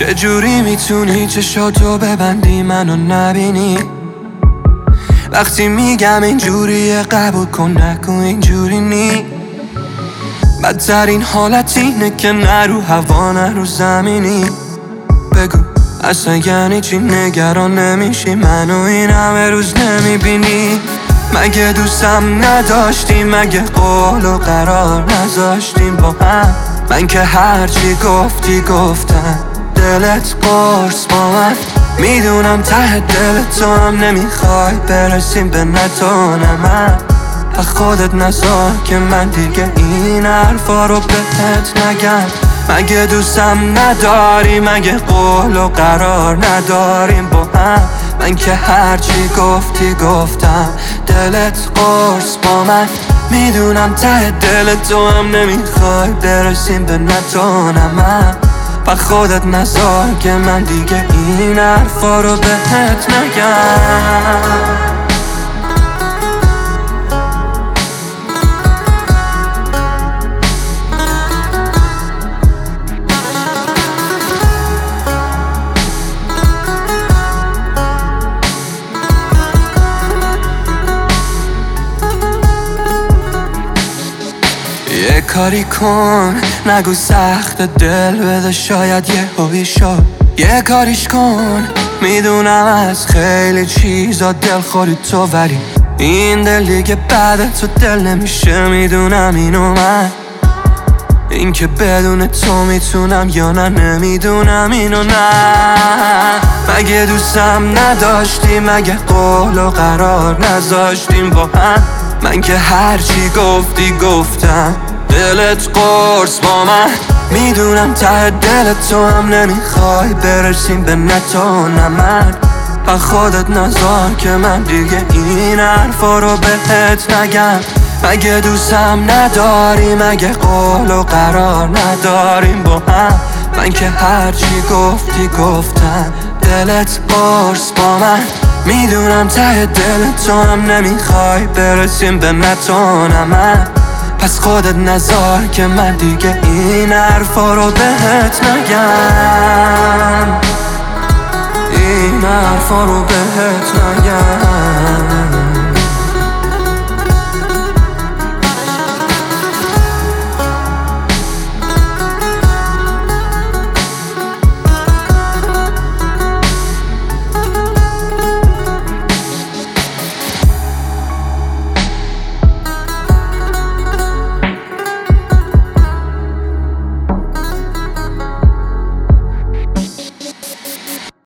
چجوری میتونی چشاتو ببندی منو نبینی؟ وقتی میگم اینجوریه قبول کن نکن اینجوری نی. بدترین حالت اینه که نه رو هوا نه رو زمینی. بگو اصلا یعنی چی نگران نمیشی منو این همه روز نمیبینی؟ مگه دوستم نداشتی؟ مگه قول و قرار نذاشتیم با هم؟ من که هرچی گفتی گفتم دلت قرص با من. میدونم ته دل تو هم نمیخوای برسیم به نه تو نه من. خودت نذار که من دیگه این حرفا رو بهت نگم. مگه دوستم نداری؟ مگه قول و قرار نداریم با هم؟ من که هرچی گفتی گفتم دلت قرص با من. میدونم ته دل تو هم نمیخوای برسیم به نه تو نه من. خودت نذار که من دیگه این حرفا رو بهت نگم. یه کاری کن نگو سخت دل بده شاید یه هوی شد. یه کاریش کن میدونم از خیلی چیزا دل خوری تو ولی این دل دیگه بعد تو دل نمیشه. میدونم اینو من این که بدون تو میتونم یا نه نمیدونم اینو نه. مگه دوستم نداشتی؟ مگه قول و قرار نذاشتیم با هم؟ من که هرچی گفتی گفتم دلت قرص با من. میدونم ته دل تو هم نمیخوای برسیم به نه تو نه من. خودت نذار که من دیگه این حرفا رو بهت نگم. مگه دوستم نداری؟ مگه قول و قرار نداریم با هم؟ من که هرچی گفتی گفتم دلت قرص با من. میدونم ته دل تو هم نمیخوای برسیم به نه تو نه من. پس خودت نذار که من دیگه این حرفا رو بهت نگم. این حرفا رو بهت نگم.